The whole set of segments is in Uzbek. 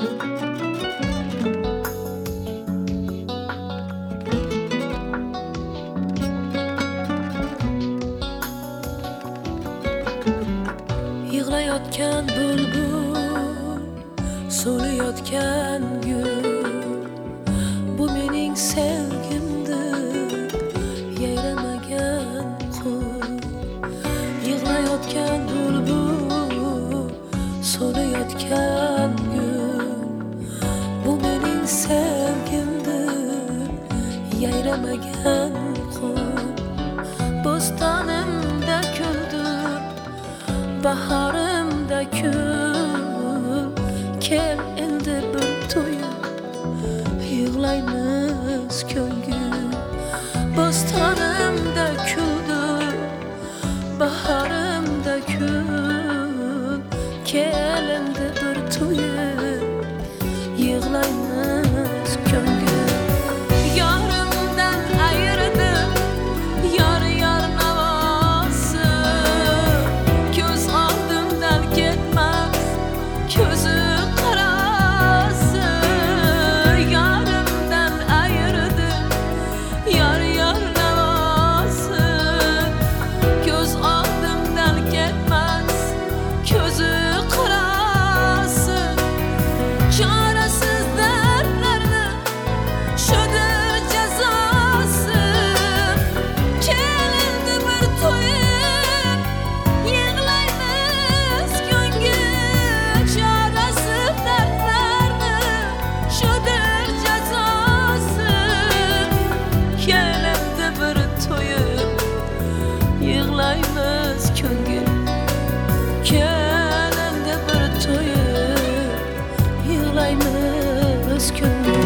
Yig'layotgan bulbul, so'layotgan gul, bu mening sevgimdir, yayramagan qul. Yig'layotgan bulbul, so'layotgan gul, bu mening sevgimdir, yayramagan qul. Bo'stonimda kuldir, baharımda kul, kel endi bir to'yib yig'laymiz ko'ngil. Bo'stonimda kuldir, baharımda kul, kel endi bir to'yib yig'laymiz ko'ngil. Yorimdan ayirdim yar yar navosi, ko'z oldimdan ketmas ko'zi qarasi. Yorimdan ayirdim yar yar navosi, ko'z oldimdan ketmas ko'zi qarasi. Çaresiz dertlerine şudur cezası, kelindi bir to'yib yig'laymiz ko'ngil. Çaresiz dertlerine şudur cezası, kelindi bir to'yib yig'laymiz ko'ngil. Kelindi bir to'yib yig'laymiz ko'ngil.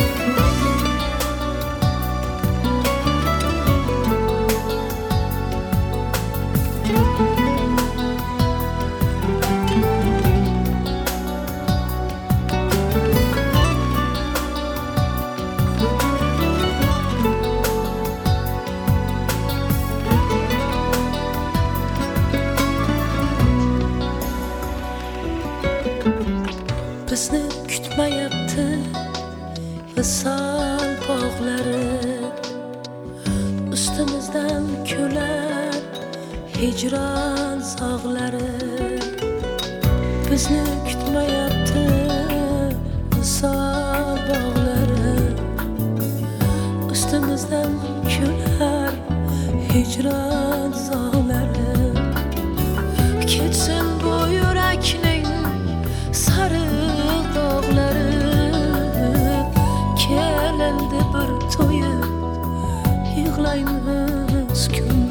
Bizni kutmayapti visol bog'lari, ustimizdan kular hijron zog'lari. Bizni kutmayapti visol bog'lari, ustimizdan kular hijron zog'lari. Ketsin bu yurakning sarı dağları, kelindi bir to'yib yig'laymiz ko'ngil.